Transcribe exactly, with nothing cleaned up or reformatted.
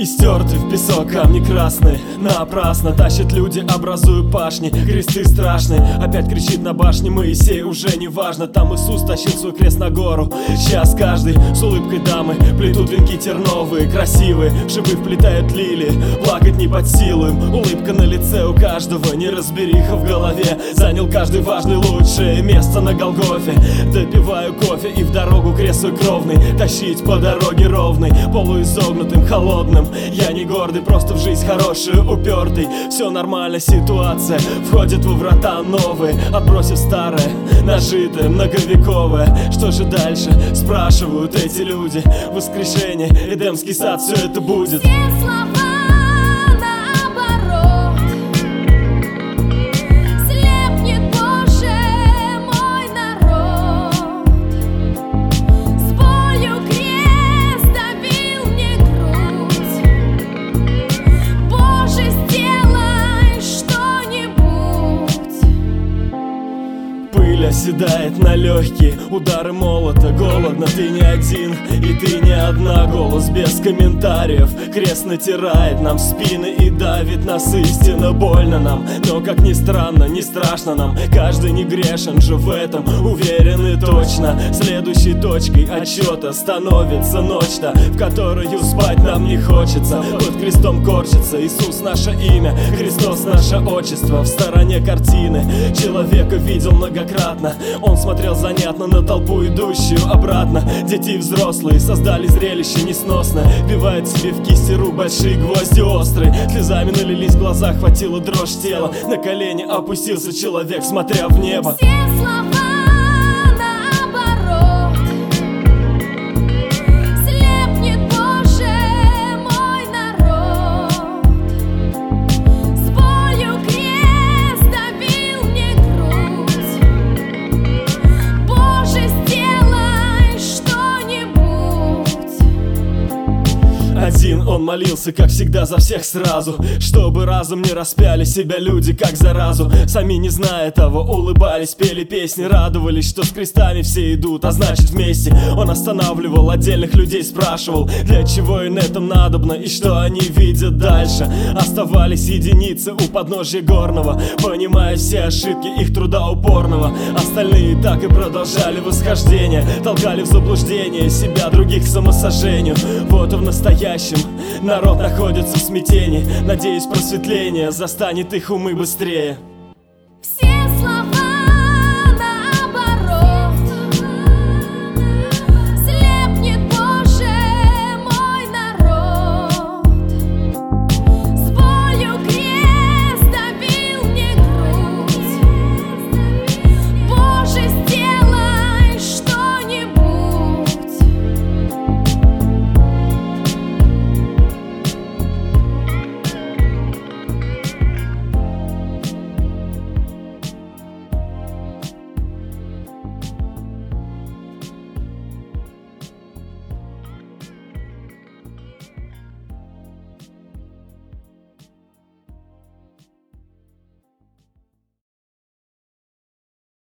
И стерты в песок камни красные. Напрасно тащат люди, образуют пашни. Кресты страшные, опять кричит на башне Моисей. Уже не важно, там Иисус тащил свой крест на гору. Сейчас каждый с улыбкой дамы плетут венки терновые, красивые, в шипы вплетают лилии. Плакать не под силу им, улыбка на лице у каждого. Неразбериха в голове, занял каждый важный лучшее место на Голгофе. Допиваю кофе и в дорогу крест свой кровный тащить по дороге ровной, полуизогнутым, холодным. Я не гордый, просто в жизнь хороший, упертый. Все нормально, ситуация входит во врата новые, отбросив старое, нажитое, многовековое. Что же дальше, спрашивают эти люди. Воскрешение, Эдемский сад, все это будет. Все слова наоборот, слепнет, Боже, мой народ. С болью крест давил мне грудь. Боже, сделай что-нибудь. Пыль оседает на легкие, удары молота. Голодно, ты не один, и ты не одна. Голос без комментариев, крест натирает нам спины и давит нас. Истинно больно нам, но как ни странно, не страшно нам. Каждый не грешен же в этом, уверены точно. Следующей точкой отсчета становится ночь-то, в которую спать нам не хочется. Под крестом корчится Иисус наше имя, Христос наше отчество. В стороне картины человека видел многократно. Он смотрел занятно на толпу, идущую обратно. Дети и взрослые создали зрелище несносное. Вбивают себе в кисти рук большие гвозди острые. Слезами налились глаза, хватило дрожь тела. На колени опустился человек, смотря в небо. Все слова наоборот, слепнет, Боже, мой народ. С болью крест давил мне грудь. Боже, сделай что-нибудь. Один он молился, как всегда, за всех сразу, чтобы разом не распяли себя люди, как заразу. Сами не зная того, улыбались, пели песни, радовались, что с крестами все идут, а значит вместе. Он останавливал отдельных людей, спрашивал, для чего им этом надобно и что они видят дальше. Оставались единицы у подножья горного, понимая все ошибки их труда упорного. Остальные так и продолжали восхождение, толкали в заблуждение себя, других к самосожжению. Вот и в настоящем народ находится в смятении. Надеюсь, просветление застанет их умы быстрее.